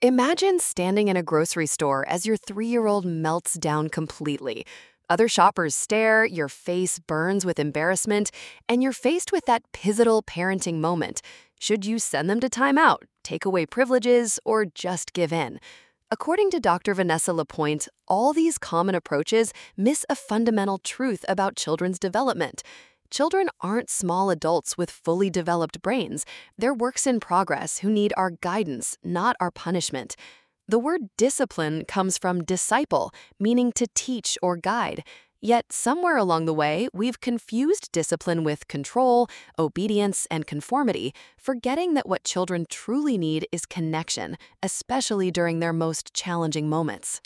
Imagine standing in a grocery store as your 3-year-old melts down completely. Other shoppers stare, your face burns with embarrassment, and you're faced with that pivotal parenting moment. Should you send them to timeout, take away privileges, or just give in? According to Dr. Vanessa Lapointe, all these common approaches miss a fundamental truth about children's development. Children aren't small adults with fully developed brains. They're works in progress who need our guidance, not our punishment. The word discipline comes from disciple, meaning to teach or guide. Yet, somewhere along the way, we've confused discipline with control, obedience, and conformity, forgetting that what children truly need is connection, especially during their most challenging moments.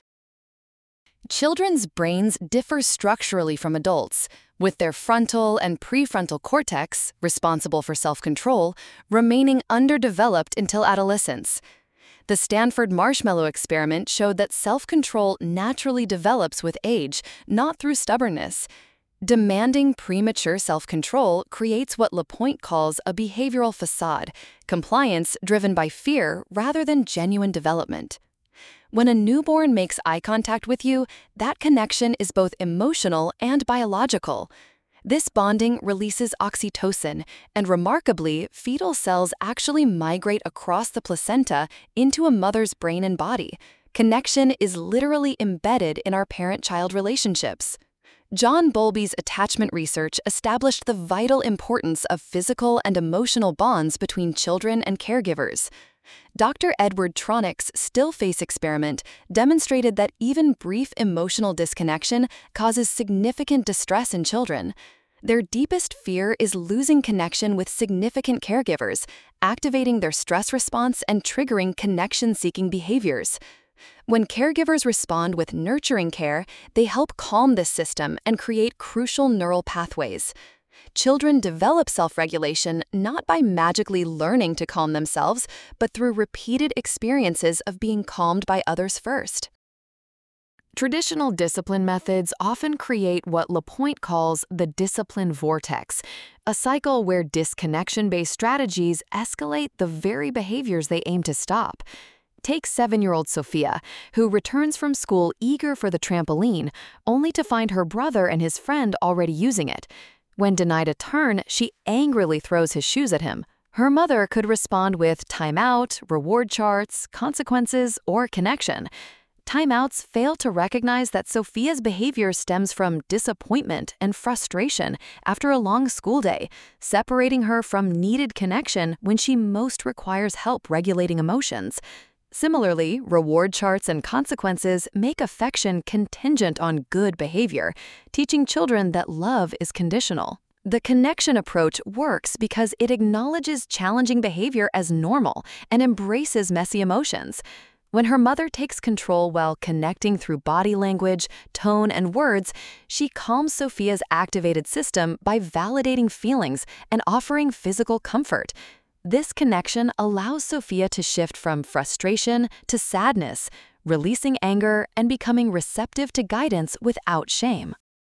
Children's brains differ structurally from adults, with their frontal and prefrontal cortex, responsible for self-control, remaining underdeveloped until adolescence. The Stanford Marshmallow experiment showed that self-control naturally develops with age, not through stubbornness. Demanding premature self-control creates what Lapointe calls a behavioral facade, compliance driven by fear rather than genuine development. When a newborn makes eye contact with you, that connection is both emotional and biological. This bonding releases oxytocin, and remarkably, fetal cells actually migrate across the placenta into a mother's brain and body. Connection is literally embedded in our parent-child relationships. John Bowlby's attachment research established the vital importance of physical and emotional bonds between children and caregivers. Dr. Edward Tronick's still face experiment demonstrated that even brief emotional disconnection causes significant distress in children. Their deepest fear is losing connection with significant caregivers, activating their stress response and triggering connection-seeking behaviors. When caregivers respond with nurturing care, they help calm this system and create crucial neural pathways. Children develop self-regulation not by magically learning to calm themselves, but through repeated experiences of being calmed by others first. Traditional discipline methods often create what Lapointe calls the discipline vortex, a cycle where disconnection-based strategies escalate the very behaviors they aim to stop. Take 7-year-old Sophia, who returns from school eager for the trampoline, only to find her brother and his friend already using it. When denied a turn, she angrily throws his shoes at him. Her mother could respond with timeout, reward charts, consequences, or connection. Timeouts fail to recognize that Sophia's behavior stems from disappointment and frustration after a long school day, separating her from needed connection when she most requires help regulating emotions. Similarly, reward charts and consequences make affection contingent on good behavior, teaching children that love is conditional. The connection approach works because it acknowledges challenging behavior as normal and embraces messy emotions. When her mother takes control while connecting through body language, tone, and words, she calms Sophia's activated system by validating feelings and offering physical comfort. This connection allows Sophia to shift from frustration to sadness, releasing anger and becoming receptive to guidance without shame.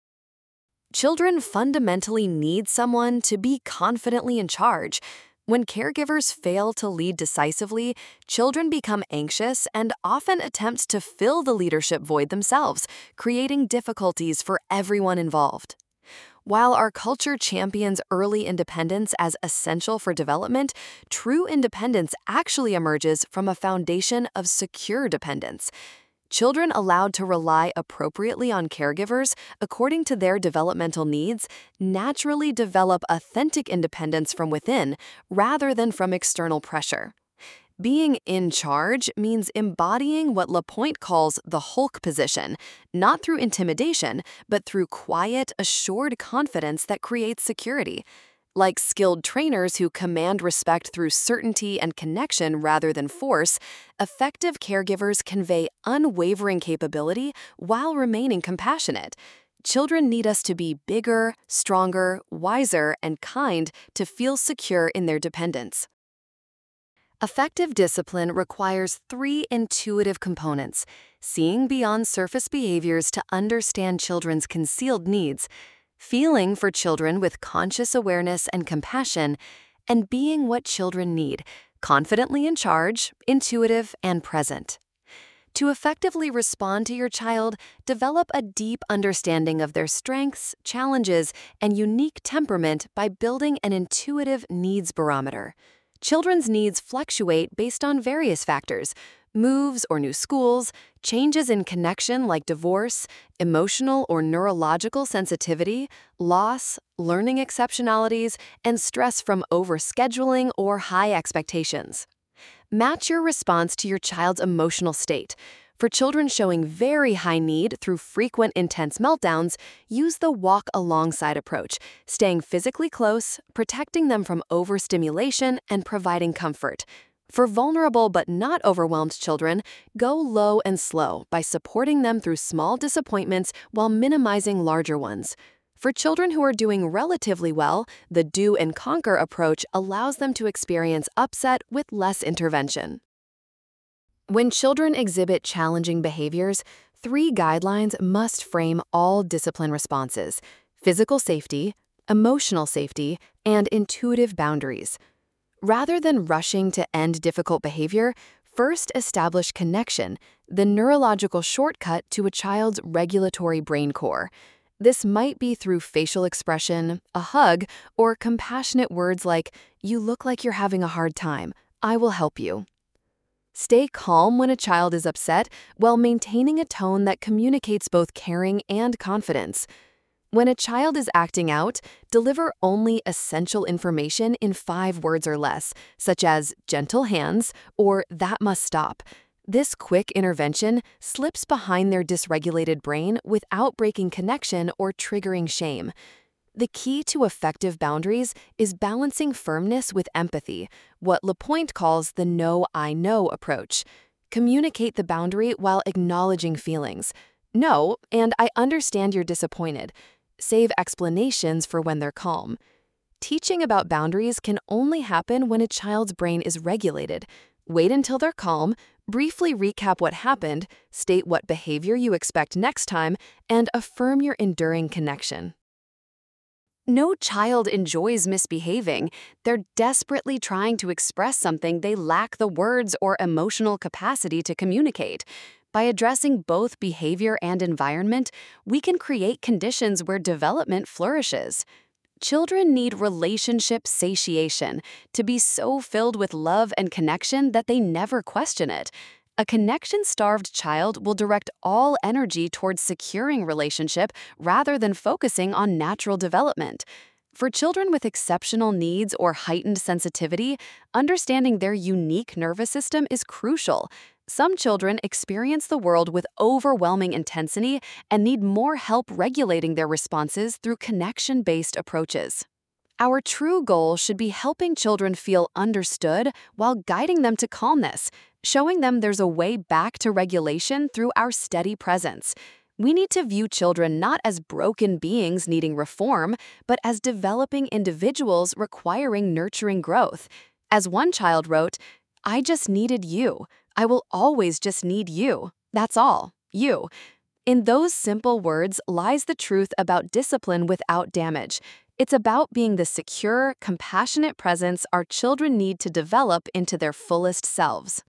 Children fundamentally need someone to be confidently in charge. When caregivers fail to lead decisively, children become anxious and often attempt to fill the leadership void themselves, creating difficulties for everyone involved. While our culture champions early independence as essential for development, true independence actually emerges from a foundation of secure dependence. Children allowed to rely appropriately on caregivers according to their developmental needs naturally develop authentic independence from within rather than from external pressure. Being in charge means embodying what Lapointe calls the Hulk position, not through intimidation, but through quiet, assured confidence that creates security. Like skilled trainers who command respect through certainty and connection rather than force, effective caregivers convey unwavering capability while remaining compassionate. Children need us to be bigger, stronger, wiser, and kind to feel secure in their dependence. Effective discipline requires 3 intuitive components: seeing beyond surface behaviors to understand children's concealed needs, feeling for children with conscious awareness and compassion, and being what children need, confidently in charge, intuitive, and present. To effectively respond to your child, develop a deep understanding of their strengths, challenges, and unique temperament by building an intuitive needs barometer. Children's needs fluctuate based on various factors: moves or new schools, changes in connection like divorce, emotional or neurological sensitivity, loss, learning exceptionalities, and stress from overscheduling or high expectations. Match your response to your child's emotional state. For children showing very high need through frequent intense meltdowns, use the walk alongside approach, staying physically close, protecting them from overstimulation, and providing comfort. For vulnerable but not overwhelmed children, go low and slow by supporting them through small disappointments while minimizing larger ones. For children who are doing relatively well, the do and conquer approach allows them to experience upset with less intervention. When children exhibit challenging behaviors, 3 guidelines must frame all discipline responses: physical safety, emotional safety, and intuitive boundaries. Rather than rushing to end difficult behavior, first establish connection, the neurological shortcut to a child's regulatory brain core. This might be through facial expression, a hug, or compassionate words like, "You look like you're having a hard time. I will help you." Stay calm when a child is upset while maintaining a tone that communicates both caring and confidence. When a child is acting out, deliver only essential information in 5 words or less, such as "gentle hands" or "that must stop." This quick intervention slips behind their dysregulated brain without breaking connection or triggering shame. The key to effective boundaries is balancing firmness with empathy, what LaPointe calls the "know I know" approach. Communicate the boundary while acknowledging feelings. "No, and I understand you're disappointed." Save explanations for when they're calm. Teaching about boundaries can only happen when a child's brain is regulated. Wait until they're calm, briefly recap what happened, state what behavior you expect next time, and affirm your enduring connection. No child enjoys misbehaving. They're desperately trying to express something they lack the words or emotional capacity to communicate. By addressing both behavior and environment, we can create conditions where development flourishes. Children need relationship satiation, to be so filled with love and connection that they never question it. A connection-starved child will direct all energy towards securing relationship rather than focusing on natural development. For children with exceptional needs or heightened sensitivity, understanding their unique nervous system is crucial. Some children experience the world with overwhelming intensity and need more help regulating their responses through connection-based approaches. Our true goal should be helping children feel understood while guiding them to calmness, showing them there's a way back to regulation through our steady presence. We need to view children not as broken beings needing reform, but as developing individuals requiring nurturing growth. As one child wrote, "I just needed you. I will always just need you. That's all. You." In those simple words lies the truth about discipline without damage. It's about being the secure, compassionate presence our children need to develop into their fullest selves.